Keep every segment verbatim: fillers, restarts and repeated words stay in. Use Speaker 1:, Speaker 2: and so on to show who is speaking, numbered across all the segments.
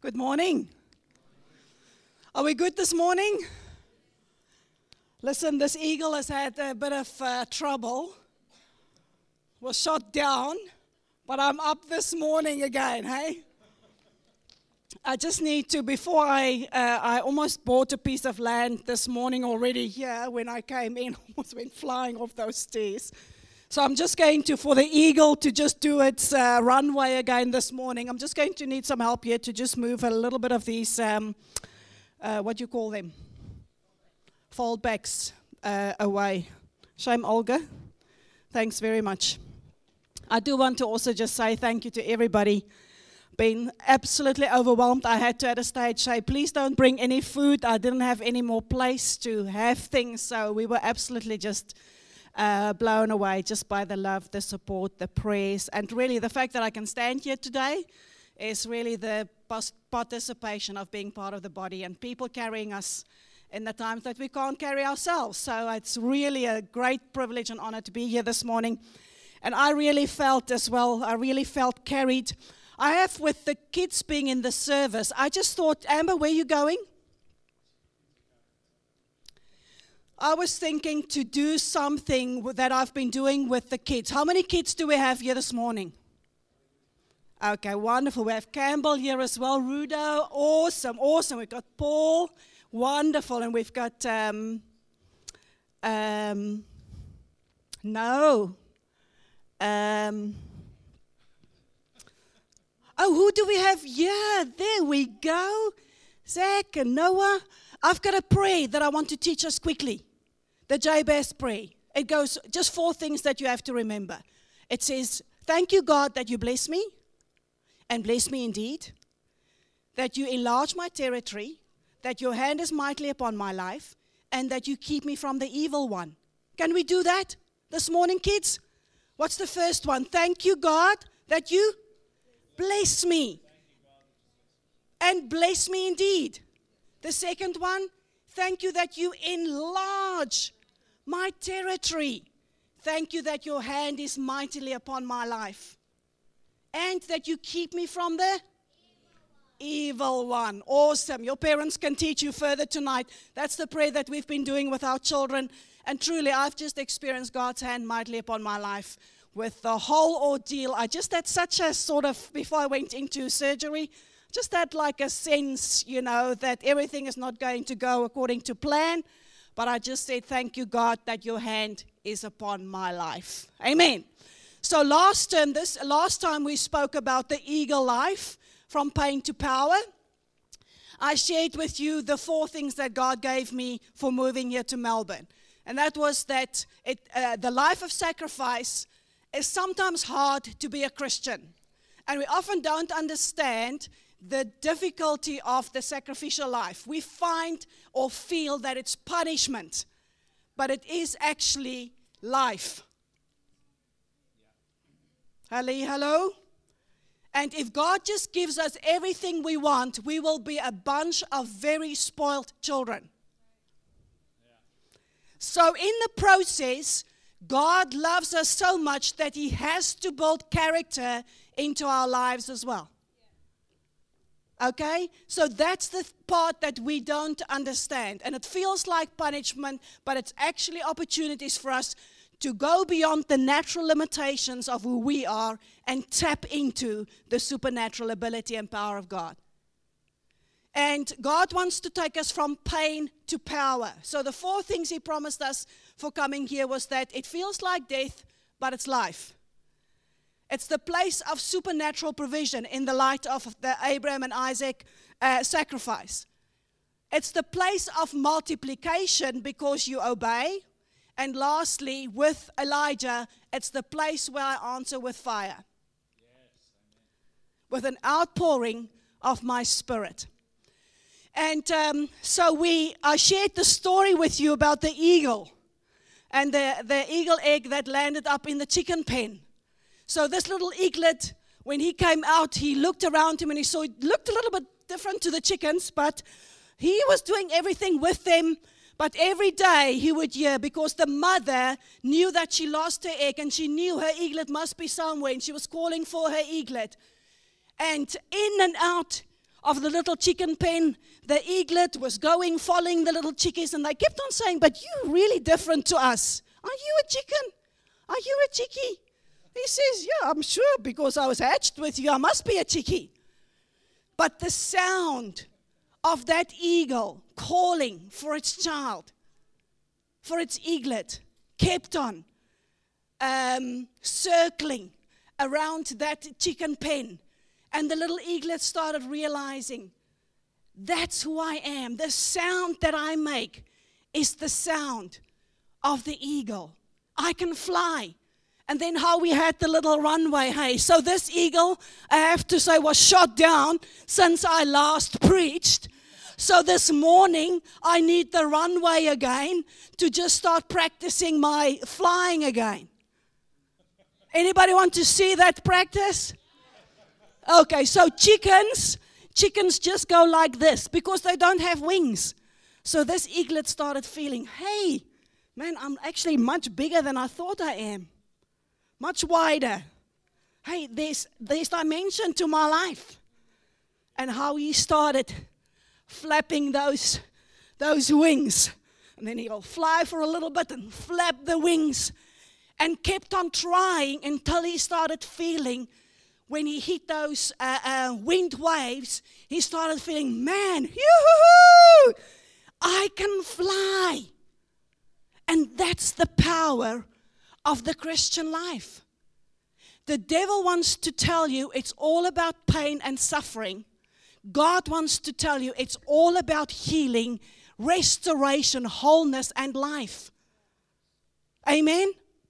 Speaker 1: Good morning. Are we good this morning? Listen, this eagle has had a bit of uh, trouble. Was shot down, but I'm up this morning again, hey? I just need to, before I, uh, I almost bought a piece of land this morning already here when I came in, almost went flying off those stairs. So I'm just going to, for the eagle to just do its uh, runway again this morning, I'm just going to need some help here to just move a little bit of these, um, uh, what do you call them? Foldbacks uh, away. Shame, Olga. Thanks very much. I do want to also just say thank you to everybody. Been absolutely overwhelmed. I had to at a stage say, please don't bring any food. I didn't have any more place to have things. So we were absolutely just uh, blown away just by the love, the support, the prayers. And really the fact that I can stand here today is really the participation of being part of the body and people carrying us in the times that we can't carry ourselves. So it's really a great privilege and honor to be here this morning. And I really felt as well, I really felt carried. I have, with the kids being in the service, I just thought, Amber, where are you going? I was thinking to do something that I've been doing with the kids. How many kids do we have here this morning? Okay, wonderful. We have Campbell here as well. Rudo, awesome, awesome. We've got Paul, wonderful. And we've got, um, um, no. Um, oh, who do we have? Yeah, there we go. Zach and Noah. I've got a prayer that I want to teach us quickly. The Jabez prayer. It goes just four things that you have to remember. It says, thank you, God, that you bless me, and bless me indeed, that you enlarge my territory, that your hand is mightily upon my life, and that you keep me from the evil one. Can we do that this morning, kids? What's the first one? Thank you, God, that you bless me. And bless me indeed. The second one, thank you that you enlarge my territory. Thank you that your hand is mightily upon my life. And that you keep me from the evil one. Awesome. Your parents can teach you further tonight. That's the prayer that we've been doing with our children. And truly, I've just experienced God's hand mightily upon my life with the whole ordeal. I just had such a sort of, before I went into surgery, just had like a sense, you know, that everything is not going to go according to plan. But I just said, thank you, God, that your hand is upon my life. Amen. So last term, this last time we spoke about the eagle life, from pain to power. I shared with you the four things that God gave me for moving here to Melbourne. And that was that it, uh, the life of sacrifice is sometimes hard to be a Christian. And we often don't understand the difficulty of the sacrificial life. We find or feel that it's punishment, but it is actually life. Hello, hello? And if God just gives us everything we want, we will be a bunch of very spoiled children. So in the process, God loves us so much that He has to build character into our lives as well. Okay? So that's the part that we don't understand. And it feels like punishment, but it's actually opportunities for us to go beyond the natural limitations of who we are and tap into the supernatural ability and power of God. And God wants to take us from pain to power. So the four things He promised us for coming here was that it feels like death, but it's life. It's the place of supernatural provision in the light of the Abraham and Isaac uh, sacrifice. It's the place of multiplication because you obey. And lastly, with Elijah, it's the place where I answer with fire. Yes, with an outpouring of my spirit. And um, so we, I shared the story with you about the eagle and the, the eagle egg that landed up in the chicken pen. So this little eaglet, when he came out, he looked around him and he saw it looked a little bit different to the chickens, but he was doing everything with them. But every day he would hear, because the mother knew that she lost her egg and she knew her eaglet must be somewhere and she was calling for her eaglet. And in and out of the little chicken pen, the eaglet was going, following the little chickies, and they kept on saying, but you're really different to us. Are you a chicken? Are you a chickie? He says, yeah, I'm sure, because I was hatched with you, I must be a chickie. But the sound of that eagle calling for its child, for its eaglet, kept on um, circling around that chicken pen. And the little eaglet started realizing, that's who I am. The sound that I make is the sound of the eagle. I can fly. And then how we had the little runway, hey. So this eagle, I have to say, was shot down since I last preached. So this morning, I need the runway again to just start practicing my flying again. Anybody want to see that practice? Okay, so chickens, chickens just go like this because they don't have wings. So this eaglet started feeling, hey, man, I'm actually much bigger than I thought I am. Much wider. Hey, there's, there's dimension to my life. And how he started flapping those, those wings. And then he'll fly for a little bit and flap the wings. And kept on trying until he started feeling, when he hit those uh, uh, wind waves, he started feeling, man, yoo-hoo-hoo, I can fly. And that's the power of the Christian life. The devil wants to tell you it's all about pain and suffering. God wants to tell you it's all about healing, restoration, wholeness, and life. Amen?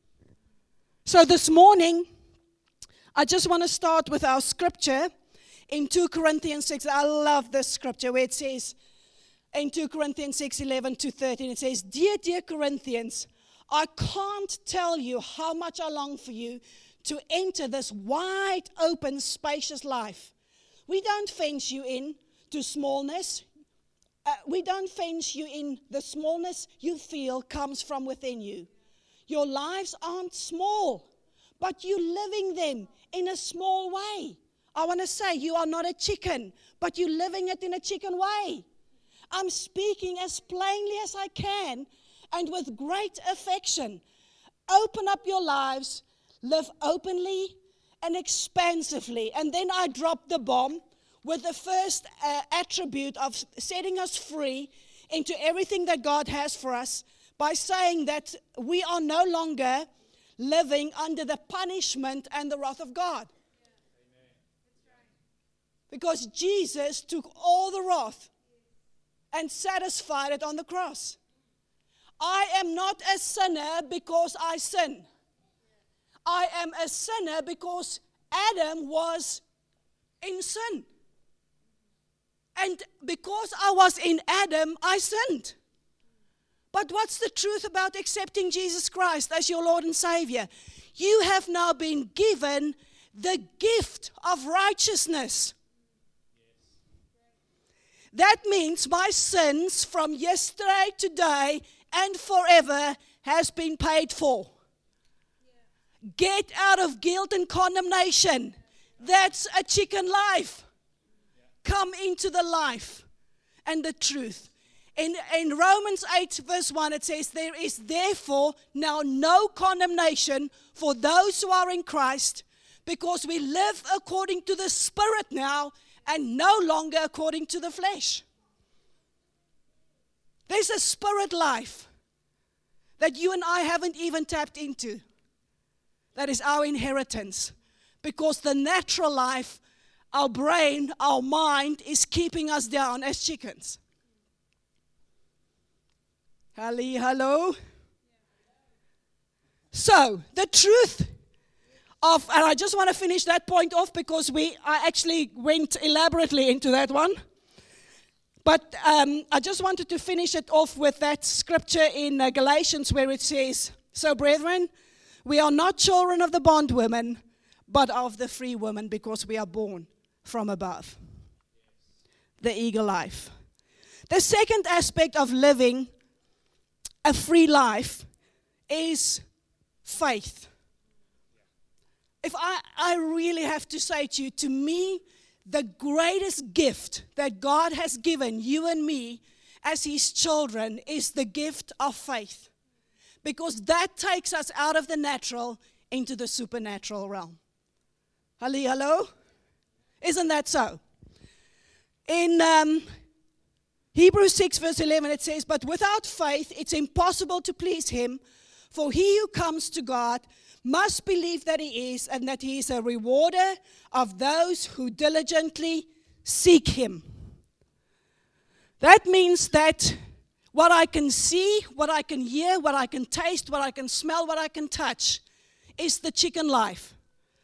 Speaker 1: So this morning, I just want to start with our scripture in two Corinthians six. I love this scripture where it says, in two Corinthians six, eleven to thirteen, it says, Dear, dear Corinthians, I can't tell you how much I long for you to enter this wide open, spacious life. We don't fence you in to smallness. Uh, we don't fence you in. The smallness you feel comes from within you. Your lives aren't small, but you're living them in a small way. I want to say you are not a chicken, but you're living it in a chicken way. I'm speaking as plainly as I can and with great affection. Open up your lives, live openly and expansively. And then I drop the bomb with the first uh, attribute of setting us free into everything that God has for us, by saying that we are no longer living under the punishment and the wrath of God. Because Jesus took all the wrath and satisfied it on the cross. I am not a sinner because I sin. I am a sinner because Adam was in sin. And because I was in Adam, I sinned. But what's the truth about accepting Jesus Christ as your Lord and Savior? You have now been given the gift of righteousness. That means my sins from yesterday, today, and forever has been paid for. Get out of guilt and condemnation. That's a chicken life. Come into the life and the truth. In, in Romans eight verse one, it says, there is therefore now no condemnation for those who are in Christ, because we live according to the Spirit now and no longer according to the flesh. There's a spirit life that you and I haven't even tapped into. That is our inheritance. Because the natural life, our brain, our mind is keeping us down as chickens. Halli, hello. So, the truth of, and I just want to finish that point off because we, I actually went elaborately into that one. But um, I just wanted to finish it off with that scripture in uh, Galatians where it says, so brethren, we are not children of the bondwoman, but of the free woman, because we are born from above. The eagle life. The second aspect of living a free life is faith. If I, I really have to say to you, to me, the greatest gift that God has given you and me as His children is the gift of faith. Because that takes us out of the natural into the supernatural realm. Hello, hello? Isn't that so? In um, Hebrews six verse eleven it says, but without faith it's impossible to please Him, for he who comes to God must believe that He is, and that He is a rewarder of those who diligently seek Him. That means that what I can see, what I can hear, what I can taste, what I can smell, what I can touch is the chicken life.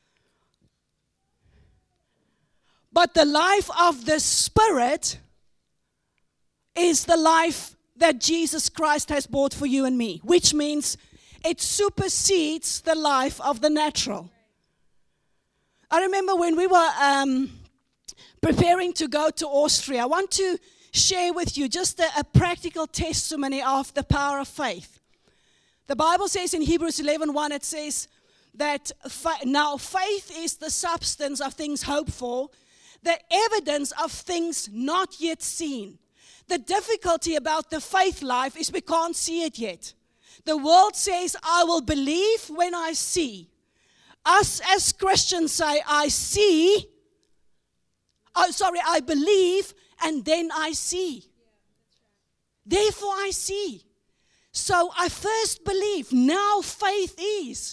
Speaker 1: But the life of the Spirit is the life that Jesus Christ has bought for you and me, which means it supersedes the life of the natural. I remember when we were um, preparing to go to Austria, I want to share with you just a, a practical testimony of the power of faith. The Bible says in Hebrews eleven one, it says that fa- now faith is the substance of things hoped for, the evidence of things not yet seen. The difficulty about the faith life is we can't see it yet. The world says, I will believe when I see. Us as Christians say, I see, oh, sorry, I believe, and then I see. Therefore I see. So I first believe, now faith is.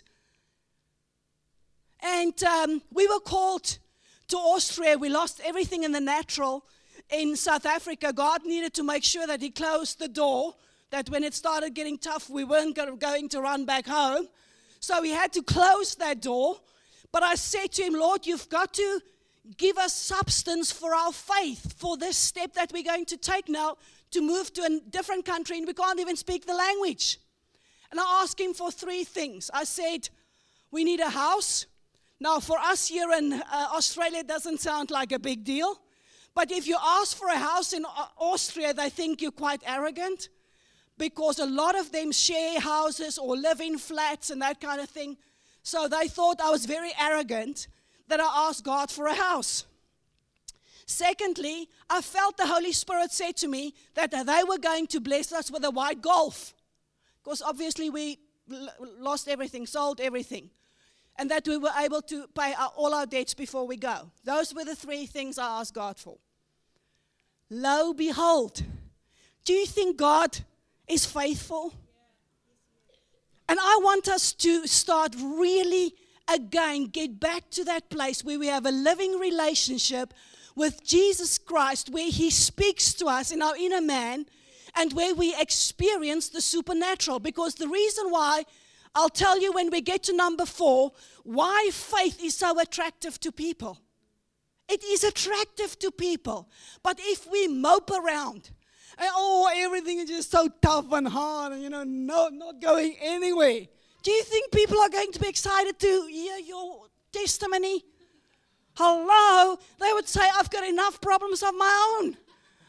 Speaker 1: And um, we were called to Austria. We lost everything in the natural. In South Africa, God needed to make sure that He closed the door, that when it started getting tough, we weren't going to run back home. So He had to close that door. But I said to Him, Lord, you've got to give us substance for our faith, for this step that we're going to take now to move to a different country, and we can't even speak the language. And I asked Him for three things. I said, we need a house. Now, for us here in uh, Australia, it doesn't sound like a big deal. But if you ask for a house in Austria, they think you're quite arrogant, because a lot of them share houses or live in flats and that kind of thing. So they thought I was very arrogant that I asked God for a house. Secondly, I felt the Holy Spirit say to me that they were going to bless us with a white Golf, because obviously we l- lost everything, sold everything, and that we were able to pay our, all our debts before we go. Those were the three things I asked God for. Lo, behold. Do you think God is faithful? And I want us to start really, again, get back to that place where we have a living relationship with Jesus Christ, where He speaks to us in our inner man, and where we experience the supernatural. Because the reason why, I'll tell you when we get to number four, why faith is so attractive to people. It is attractive to people. But if we mope around, and oh, everything is just so tough and hard, and you know, no, not going anywhere, do you think people are going to be excited to hear your testimony? Hello? They would say, I've got enough problems of my own.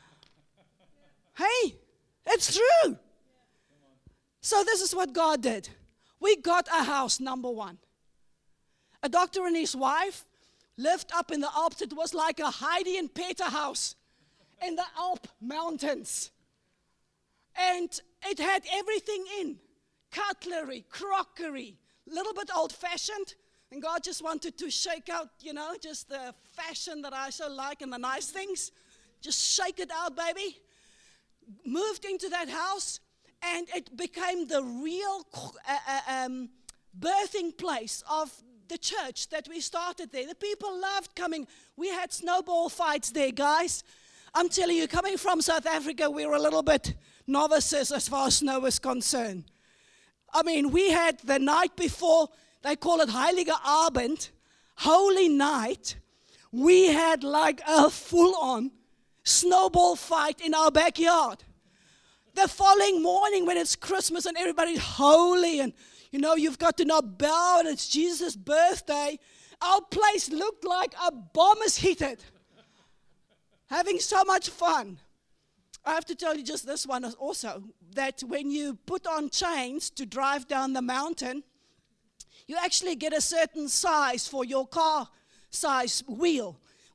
Speaker 1: Hey, it's true. So this is what God did. We got a house, number one. A doctor and his wife lived up in the Alps. It was like a Heidi and Peter house in the Alp mountains. And it had everything in. Cutlery, crockery, a little bit old-fashioned. And God just wanted to shake out, you know, just the fashion that I so like and the nice things. Just shake it out, baby. Moved into that house, and it became the real uh, uh, um, birthing place of the church that we started there. The people loved coming. We had snowball fights there, guys. I'm telling you, coming from South Africa, we were a little bit novices as far as snow is concerned. I mean, we had the night before, they call it Heilige Abend, Holy Night. We had like a full-on snowball fight in our backyard. The following morning when it's Christmas and everybody's holy and, you know, you've got to not bow and it's Jesus' birthday, our place looked like a bomb is hit it. Having so much fun. I have to tell you just this one also, that when you put on chains to drive down the mountain, you actually get a certain size for your car size wheel.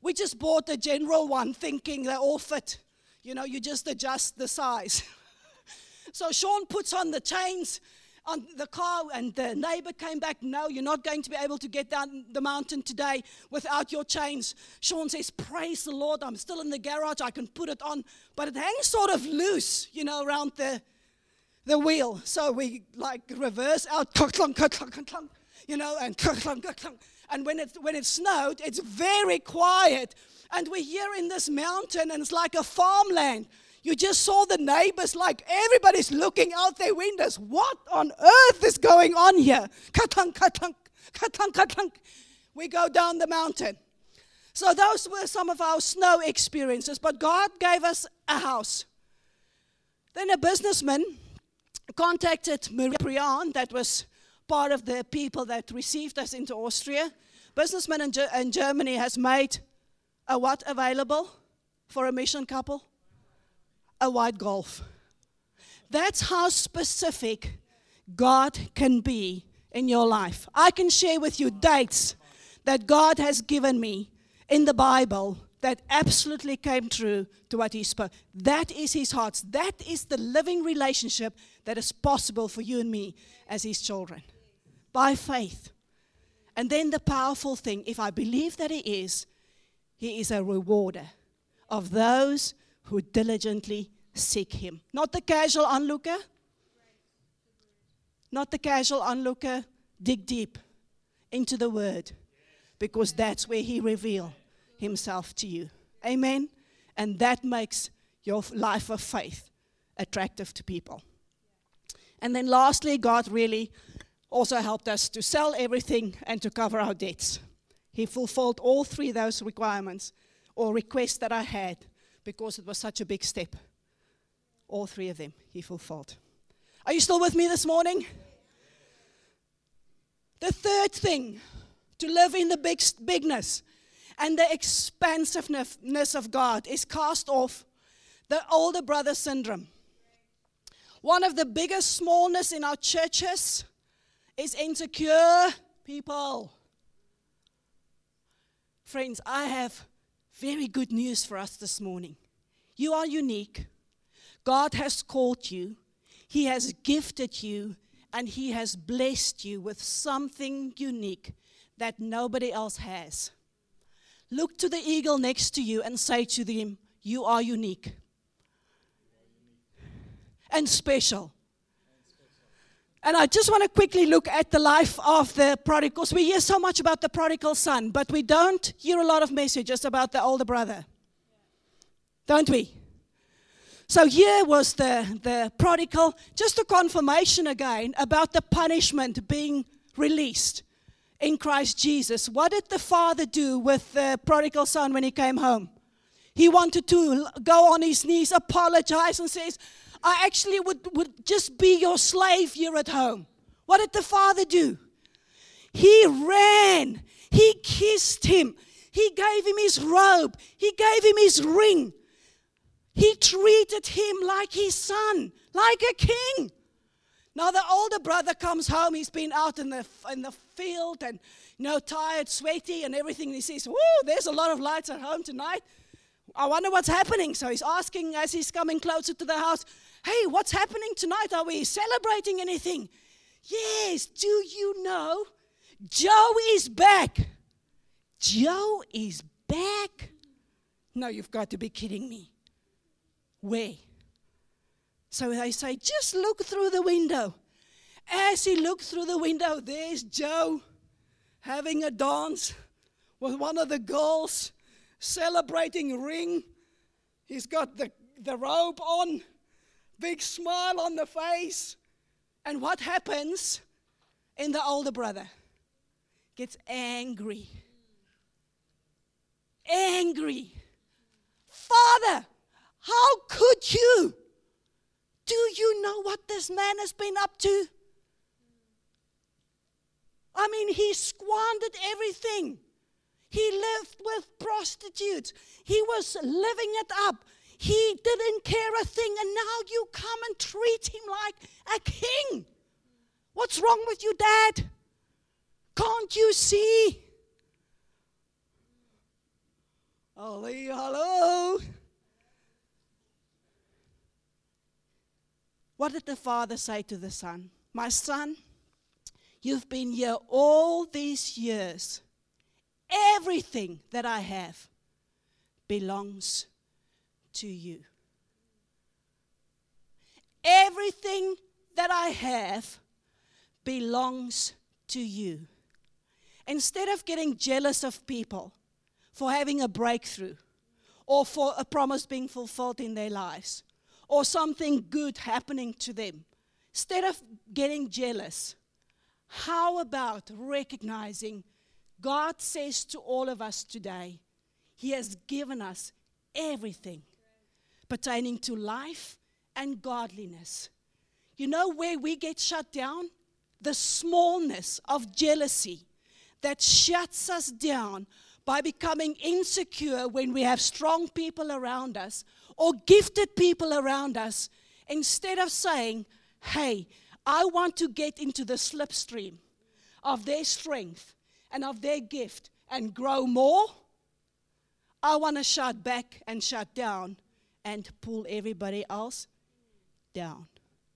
Speaker 1: We just bought a general one thinking they all fit. You know, you just adjust the size. So Sean puts on the chains on the car, and the neighbor came back, no, you're not going to be able to get down the mountain today without your chains. Sean says, praise the Lord, I'm still in the garage, I can put it on, but it hangs sort of loose, you know, around the the wheel. So we like reverse out, you know, and and when it when it snowed, it's very quiet, and we're here in this mountain, and it's like a farmland. You just saw the neighbors, like everybody's looking out their windows. What on earth is going on here? Katlunk, katlunk, katlunk, katlunk. We go down the mountain. So those were some of our snow experiences. But God gave us a house. Then a businessman contacted Maria Prian, that was part of the people that received us into Austria. Businessman in, Ge- in Germany has made a what available for a mission couple? A white Golf. That's how specific God can be in your life. I can share with you dates that God has given me in the Bible that absolutely came true to what He spoke. That is His heart. That is the living relationship that is possible for you and me as His children. By faith. And then the powerful thing, if I believe that He is, He is a rewarder of those who diligently seek Him. Not the casual onlooker. Not the casual onlooker. Dig deep into the Word, because that's where He reveals Himself to you. Amen? And that makes your life of faith attractive to people. And then lastly, God really also helped us to sell everything and to cover our debts. He fulfilled all three of those requirements or requests that I had, because it was such a big step. All three of them He fulfilled. Are you still with me this morning? The third thing, to live in the big, bigness and the expansiveness of God, is cast off the older brother syndrome. One of the biggest smallness in our churches is insecure people. Friends, I have very good news for us this morning. You are unique. God has called you. He has gifted you, and He has blessed you with something unique that nobody else has. Look to the eagle next to you and say to them, you are unique and special. And I just want to quickly look at the life of the prodigals. We hear so much about the prodigal son, but we don't hear a lot of messages about the older brother. Don't we? So here was the, the prodigal, just a confirmation again about the punishment being released in Christ Jesus. What did the father do with the prodigal son when he came home? He wanted to go on his knees, apologize, and says, I actually would, would just be your slave here at home. What did the father do? He ran. He kissed him. He gave him his robe. He gave him his ring. He treated him like his son, like a king. Now the older brother comes home. He's been out in the in the field and, you know, tired, sweaty and everything. And he says, whoa, there's a lot of lights at home tonight. I wonder what's happening. So he's asking as he's coming closer to the house, hey, what's happening tonight? Are we celebrating anything? Yes, do you know Joe is back? Joe is back? No, you've got to be kidding me. Where? So they say, just look through the window. As he looked through the window, there's Joe having a dance with one of the girls, celebrating ring. He's got the, the robe on, big smile on the face. And what happens in the older brother? Gets angry. Angry. Father, how could you? Do you know what this man has been up to? I mean, he squandered everything. He lived with prostitutes. He was living it up. He didn't care a thing, and now you come and treat him like a king. What's wrong with you, Dad? Can't you see? Holly, hello. What did the Father say to the Son? My son, you've been here all these years. Everything that I have belongs to you. Everything that I have belongs to you. Instead of getting jealous of people for having a breakthrough or for a promise being fulfilled in their lives or something good happening to them, instead of getting jealous, how about recognizing God says to all of us today, He has given us everything pertaining to life and godliness. You know where we get shut down? The smallness of jealousy that shuts us down by becoming insecure when we have strong people around us or gifted people around us, instead of saying, hey, I want to get into the slipstream of their strength and of their gift and grow more. I want to shut back and shut down and pull everybody else down.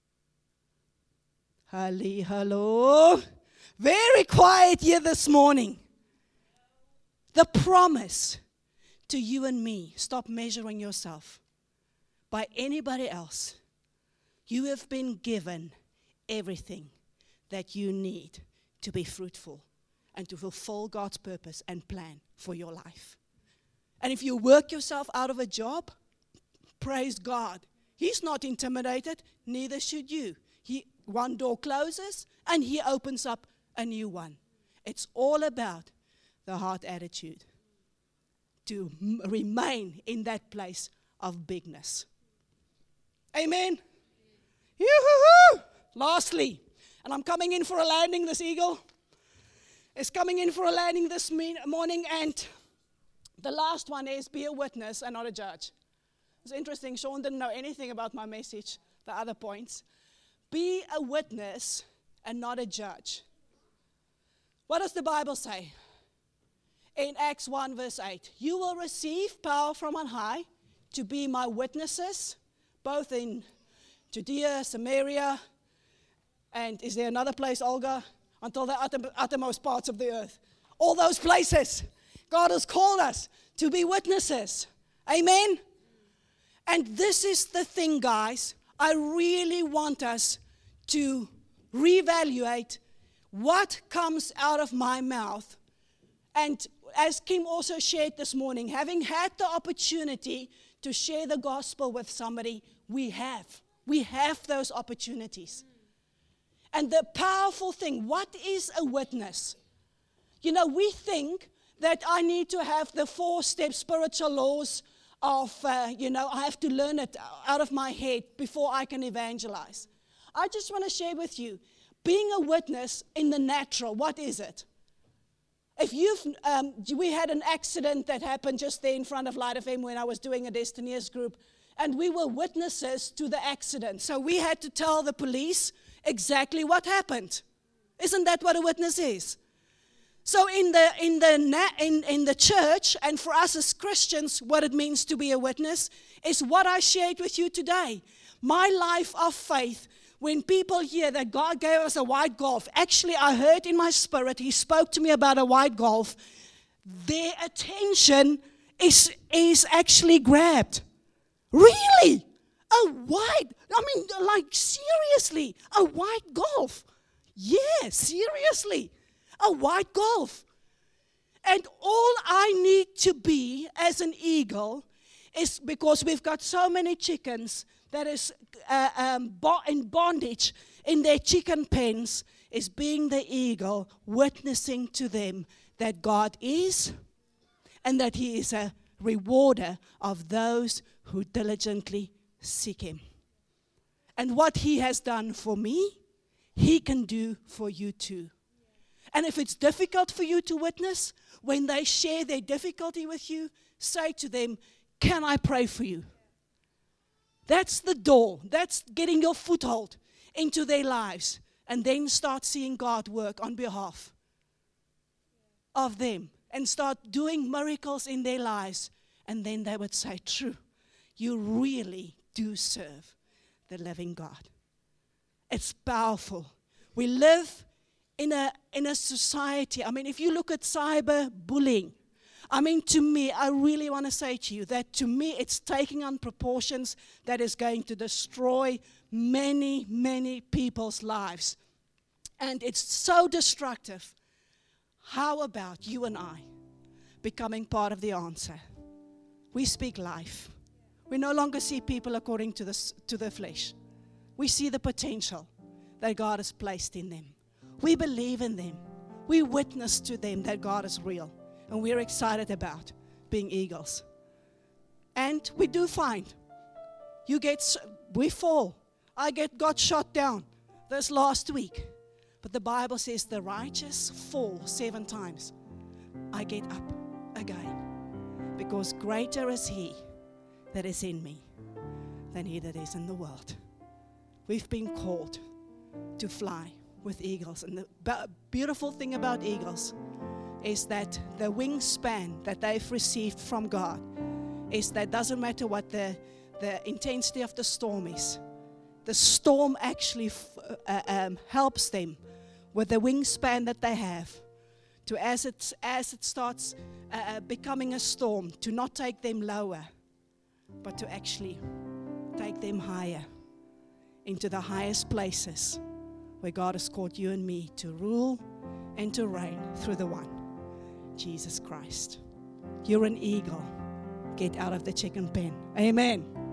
Speaker 1: Halli, hello. Very quiet here this morning. The promise to you and me, stop measuring yourself by anybody else. You have been given everything that you need to be fruitful and to fulfill God's purpose and plan for your life. And if you work yourself out of a job, praise God. He's not intimidated, neither should you. He, one door closes and He opens up a new one. It's all about the heart attitude to m- remain in that place of bigness. Amen. Yoo-hoo-hoo. Lastly, and I'm coming in for a landing, this eagle is coming in for a landing this me- morning, and the last one is be a witness and not a judge. It's interesting, Sean didn't know anything about my message, the other points. Be a witness and not a judge. What does the Bible say? In Acts one verse eight, you will receive power from on high to be my witnesses, both in Judea, Samaria, and is there another place, Olga? Until the utter, uttermost parts of the earth. All those places. God has called us to be witnesses. Amen? And this is the thing, guys. I really want us to reevaluate what comes out of my mouth. And as Kim also shared this morning, having had the opportunity to share the gospel with somebody, we have. We have those opportunities. And the powerful thing, what is a witness? You know, we think that I need to have the four-step spiritual laws of, uh, you know, I have to learn it out of my head before I can evangelize. I just want to share with you, being a witness in the natural, what is it? If you've, um, we had an accident that happened just there in front of Light F M when I was doing a Destiny's group, and we were witnesses to the accident. So we had to tell the police exactly what happened. Isn't that what a witness is? So in the in the in, in the church, and for us as Christians, what it means to be a witness is what I shared with you today. My life of faith, when people hear that God gave us a white golf, actually I heard in my spirit, He spoke to me about a white golf, their attention is, is actually grabbed. Really? A white, I mean, like seriously, a white golf. Yeah, seriously, a white golf. And all I need to be as an eagle is, because we've got so many chickens that is uh, um, bo- in bondage in their chicken pens, is being the eagle, witnessing to them that God is and that He is a rewarder of those who diligently seek Him. And what He has done for me, He can do for you too. And if it's difficult for you to witness, when they share their difficulty with you, say to them, can I pray for you? That's the door. That's getting your foothold into their lives. And then start seeing God work on behalf of them. And start doing miracles in their lives. And then they would say, true, you really do serve the living God. It's powerful. We live in a, in a society. I mean, if you look at cyberbullying, I mean, to me, I really want to say to you that to me, it's taking on proportions that is going to destroy many, many people's lives. And it's so destructive. How about you and I becoming part of the answer? We speak life. We no longer see people according to the, to the flesh. We see the potential that God has placed in them. We believe in them. We witness to them that God is real. And we're excited about being eagles. And we do find, you get, we fall. I get got shot down this last week. But the Bible says the righteous fall seven times. I get up again. Because greater is He that is in me than he that is in the world. We've been called to fly with eagles. And the beautiful thing about eagles is that the wingspan that they've received from God is that doesn't matter what the, the intensity of the storm is. The storm actually f- uh, um, helps them with the wingspan that they have to, as it, as it starts uh, becoming a storm, to not take them lower, but to actually take them higher into the highest places where God has called you and me to rule and to reign through the one, Jesus Christ. You're an eagle. Get out of the chicken pen. Amen.